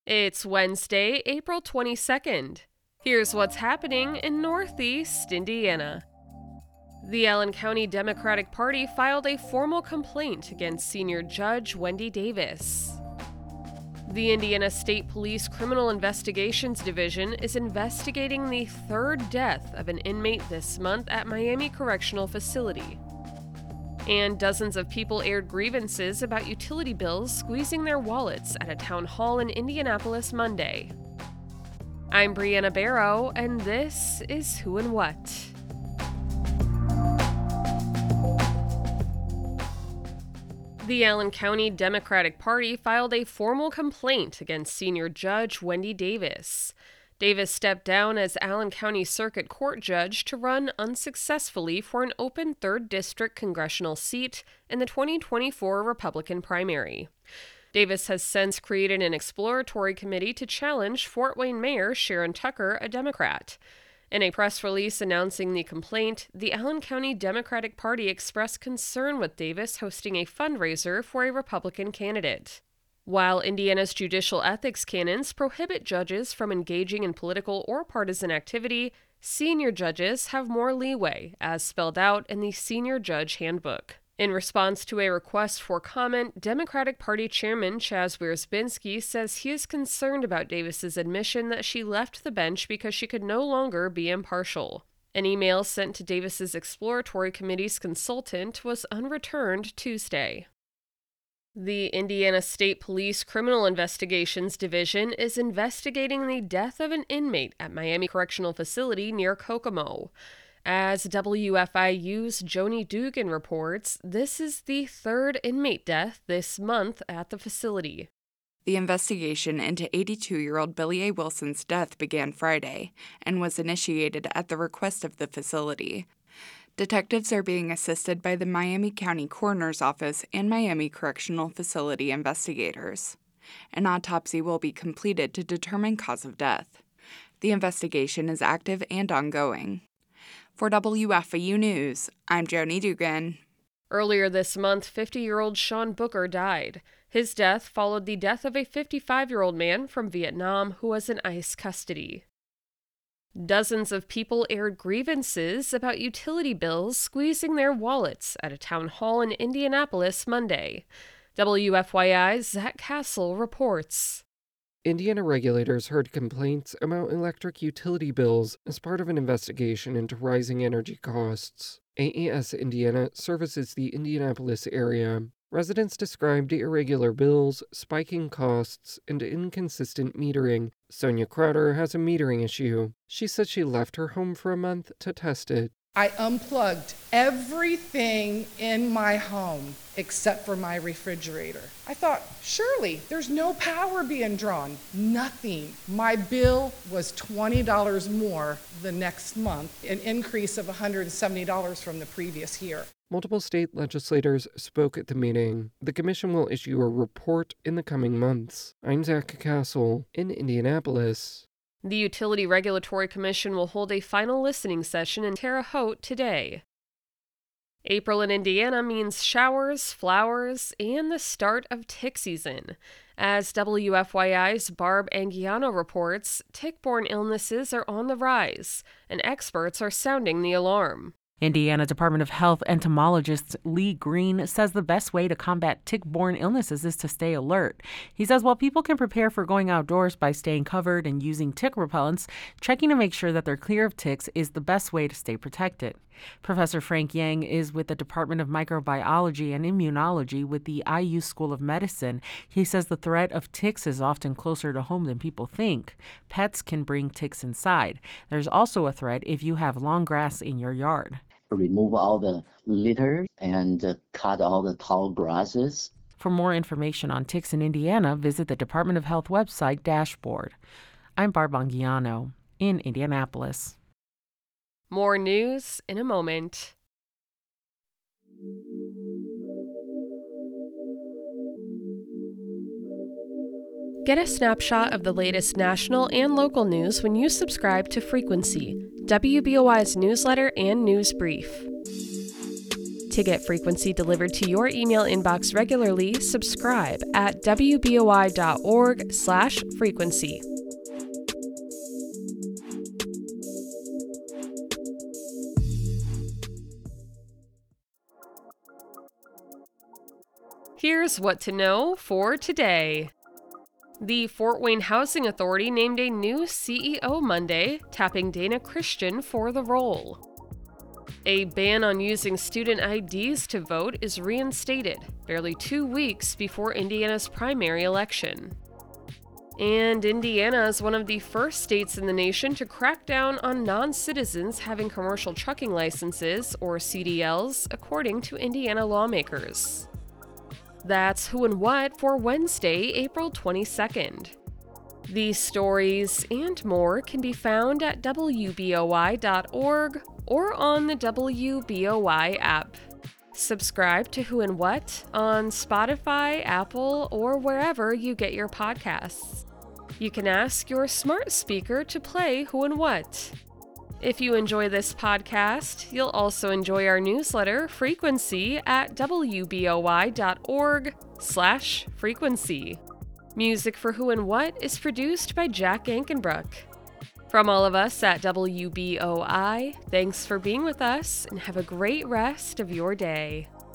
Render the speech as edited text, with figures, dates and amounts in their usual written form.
It's Wednesday, April 22nd. Here's what's happening in Northeast Indiana. The Allen County Democratic Party filed a formal complaint against Senior Judge Wendy Davis. The Indiana State Police Criminal Investigations Division is investigating the third death of an inmate this month at Miami Correctional Facility. And dozens of people aired grievances about utility bills squeezing their wallets at a town hall in Indianapolis Monday. I'm Brianna Barrow, and this is Who and What. The Allen County Democratic Party filed a formal complaint against Senior Judge Wendy Davis. Davis stepped down as Allen County Circuit Court judge to run unsuccessfully for an open 3rd District congressional seat in the 2024 Republican primary. Davis has since created an exploratory committee to challenge Fort Wayne Mayor Sharon Tucker, a Democrat. In a press release announcing the complaint, the Allen County Democratic Party expressed concern with Davis hosting a fundraiser for a Republican candidate. While Indiana's judicial ethics canons prohibit judges from engaging in political or partisan activity, senior judges have more leeway, as spelled out in the Senior Judge Handbook. In response to a request for comment, Democratic Party Chairman Chaz Wierzbinski says he is concerned about Davis's admission that she left the bench because she could no longer be impartial. An email sent to Davis's exploratory committee's consultant was unreturned Tuesday. The Indiana State Police Criminal Investigations Division is investigating the death of an inmate at Miami Correctional Facility near Kokomo. As WFIU's Joni Dugan reports, this is the third inmate death this month at the facility. The investigation into 82-year-old Billy A. Wilson's death began Friday and was initiated at the request of the facility. Detectives are being assisted by the Miami County Coroner's Office and Miami Correctional Facility investigators. An autopsy will be completed to determine cause of death. The investigation is active and ongoing. For WFIU News, I'm Joni Dugan. Earlier this month, 50-year-old Sean Booker died. His death followed the death of a 55-year-old man from Vietnam who was in ICE custody. Dozens of people aired grievances about utility bills squeezing their wallets at a town hall in Indianapolis Monday. WFYI's Zach Castle reports. Indiana regulators heard complaints about electric utility bills as part of an investigation into rising energy costs. AES Indiana services the Indianapolis area. Residents described irregular bills, spiking costs, and inconsistent metering. Sonia Crowder has a metering issue. She said she left her home for a month to test it. I unplugged everything in my home except for my refrigerator. I thought, surely there's no power being drawn. Nothing. My bill was $20 more the next month, an increase of $170 from the previous year. Multiple state legislators spoke at the meeting. The commission will issue a report in the coming months. I'm Zach Castle in Indianapolis. The Utility Regulatory Commission will hold a final listening session in Terre Haute today. April in Indiana means showers, flowers, and the start of tick season. As WFYI's Barb Anguiano reports, tick-borne illnesses are on the rise, and experts are sounding the alarm. Indiana Department of Health entomologist Lee Green says the best way to combat tick-borne illnesses is to stay alert. He says while people can prepare for going outdoors by staying covered and using tick repellents, checking to make sure that they're clear of ticks is the best way to stay protected. Professor Frank Yang is with the Department of Microbiology and Immunology with the IU School of Medicine. He says the threat of ticks is often closer to home than people think. Pets can bring ticks inside. There's also a threat if you have long grass in your yard. Remove all the litter and cut all the tall grasses. For more information on ticks in Indiana, visit the Department of Health website dashboard. I'm Barb Anguiano in Indianapolis. More news in a moment. Get a snapshot of the latest national and local news when you subscribe to Frequency, WBOI's newsletter and news brief. To get Frequency delivered to your email inbox regularly, subscribe at wboi.org/frequency. Here's what to know for today. The Fort Wayne Housing Authority named a new CEO Monday, tapping Dana Christian for the role. A ban on using student IDs to vote is reinstated, barely 2 weeks before Indiana's primary election. And Indiana is one of the first states in the nation to crack down on non-citizens having commercial trucking licenses, or CDLs, according to Indiana lawmakers. That's Who and What for Wednesday, April 22nd. These stories and more can be found at wboi.org or on the WBOI app. Subscribe to Who and What on Spotify, Apple, or wherever you get your podcasts. You can ask your smart speaker to play Who and What. If you enjoy this podcast, you'll also enjoy our newsletter, Frequency, at wboi.org/frequency. Music for Who and What is produced by Jack Ankenbrook. From all of us at WBOI, thanks for being with us and have a great rest of your day.